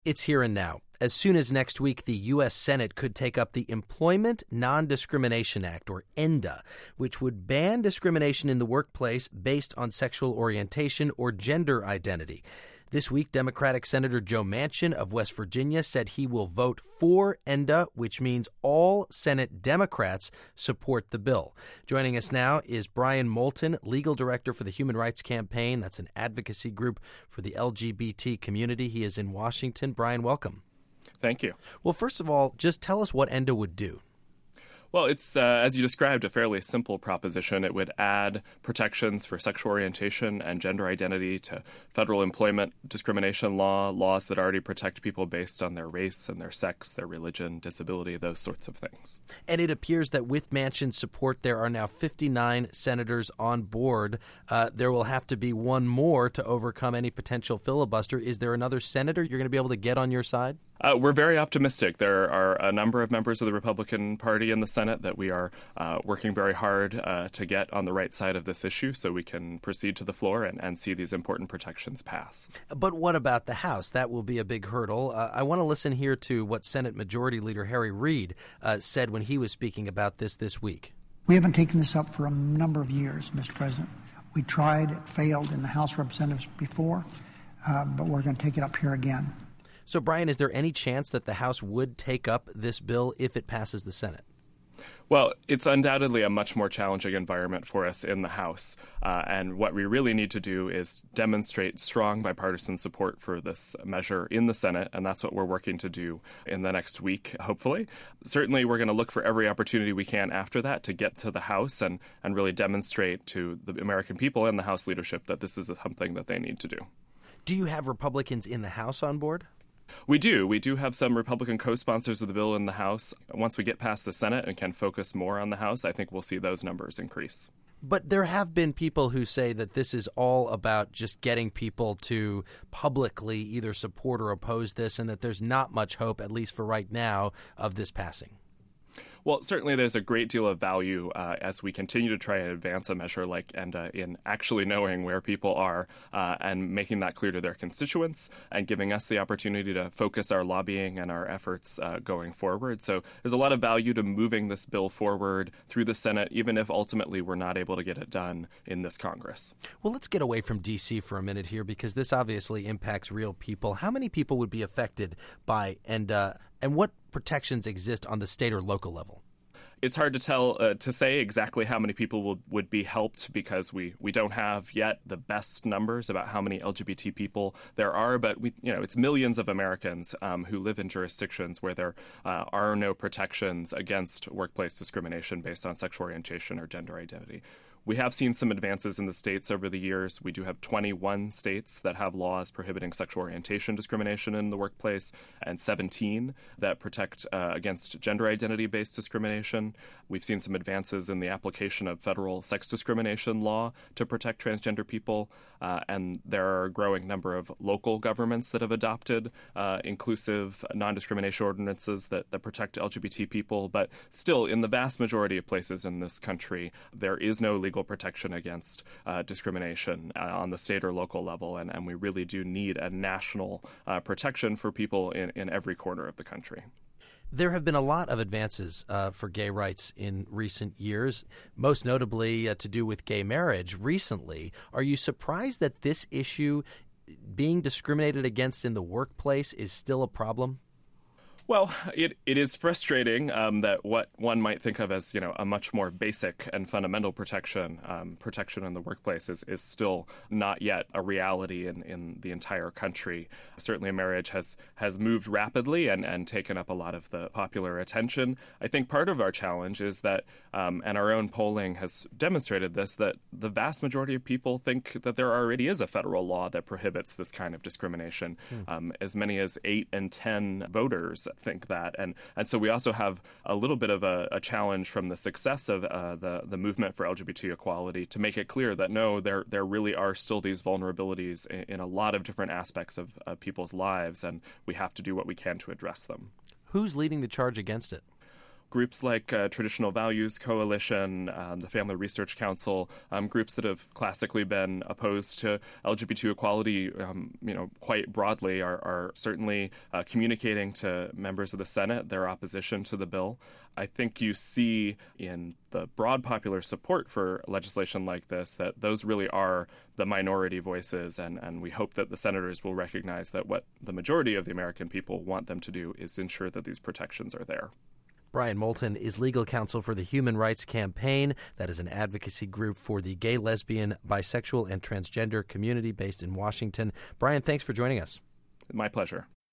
It's here and now. As soon as next week, the U.S. Senate could take up the Employment Non-Discrimination Act, or ENDA, which would ban discrimination in the workplace based on sexual orientation or gender identity. This week, Democratic Senator Joe Manchin of West Virginia said he will vote for ENDA, which means all Senate Democrats support the bill. Joining us now is Brian Moulton, legal director for the Human Rights Campaign. That's an advocacy group for the LGBT community. He is in Washington. Brian, welcome. Thank you. Well, first of all, just tell us what ENDA would do. Well, it's, as you described, a fairly simple proposition. It would add protections for sexual orientation and gender identity to federal employment discrimination laws that already protect people based on their race and their sex, their religion, disability, those sorts of things. And it appears that with Manchin's support, there are now 59 senators on board. There will have to be one more to overcome any potential filibuster. Is there another senator you're going to be able to get on your side? We're very optimistic. There are a number of members of the Republican Party in the Senate that we are working very hard to get on the right side of this issue so we can proceed to the floor and see these important protections pass. But what about the House? That will be a big hurdle. I want to listen here to what Senate Majority Leader Harry Reid said when he was speaking about this week. We haven't taken this up for a number of years, Mr. President. We tried, it failed in the House of Representatives before, but we're going to take it up here again. So, Brian, is there any chance that the House would take up this bill if it passes the Senate? Well, it's undoubtedly a much more challenging environment for us in the House. And what we really need to do is demonstrate strong bipartisan support for this measure in the Senate. And that's what we're working to do in the next week, hopefully. Certainly, we're going to look for every opportunity we can after that to get to the House and really demonstrate to the American people and the House leadership that this is something that they need to do. Do you have Republicans in the House on board? We do. We do have some Republican co-sponsors of the bill in the House. Once we get past the Senate and can focus more on the House, I think we'll see those numbers increase. But there have been people who say that this is all about just getting people to publicly either support or oppose this, and that there's not much hope, at least for right now, of this passing. Well, certainly there's a great deal of value as we continue to try and advance a measure like ENDA in actually knowing where people are and making that clear to their constituents and giving us the opportunity to focus our lobbying and our efforts going forward. So there's a lot of value to moving this bill forward through the Senate, even if ultimately we're not able to get it done in this Congress. Well, let's get away from D.C. for a minute here, because this obviously impacts real people. How many people would be affected by ENDA, and what protections exist on the state or local level? It's hard to tell, to say exactly how many people would be helped because we don't have yet the best numbers about how many LGBT people there are. But it's millions of Americans who live in jurisdictions where there are no protections against workplace discrimination based on sexual orientation or gender identity. We have seen some advances in the states over the years. We do have 21 states that have laws prohibiting sexual orientation discrimination in the workplace and 17 that protect against gender identity-based discrimination. We've seen some advances in the application of federal sex discrimination law to protect transgender people, and there are a growing number of local governments that have adopted inclusive non-discrimination ordinances that protect LGBT people. But still, in the vast majority of places in this country, there is no legal protection against discrimination on the state or local level, and we really do need a national protection for people in every corner of the country. There have been a lot of advances for gay rights in recent years, most notably to do with gay marriage recently. Are you surprised that this issue, being discriminated against in the workplace, is still a problem? Well, it is frustrating that what one might think of as, a much more basic and fundamental protection in the workplace is still not yet a reality in the entire country. Certainly marriage has moved rapidly and taken up a lot of the popular attention. I think part of our challenge is that, and our own polling has demonstrated this, that the vast majority of people think that there already is a federal law that prohibits this kind of discrimination. As many as 8 in 10 voters think that. And so we also have a little bit of a challenge from the success of the movement for LGBT equality to make it clear that, no, there really are still these vulnerabilities in a lot of different aspects of people's lives, and we have to do what we can to address them. Who's leading the charge against it? groups like Traditional Values Coalition, the Family Research Council, groups that have classically been opposed to LGBT equality, quite broadly, are certainly communicating to members of the Senate their opposition to the bill. I think you see in the broad popular support for legislation like this that those really are the minority voices, and we hope that the senators will recognize that what the majority of the American people want them to do is ensure that these protections are there. Brian Moulton is legal counsel for the Human Rights Campaign. That is an advocacy group for the gay, lesbian, bisexual, and transgender community based in Washington. Brian, thanks for joining us. My pleasure.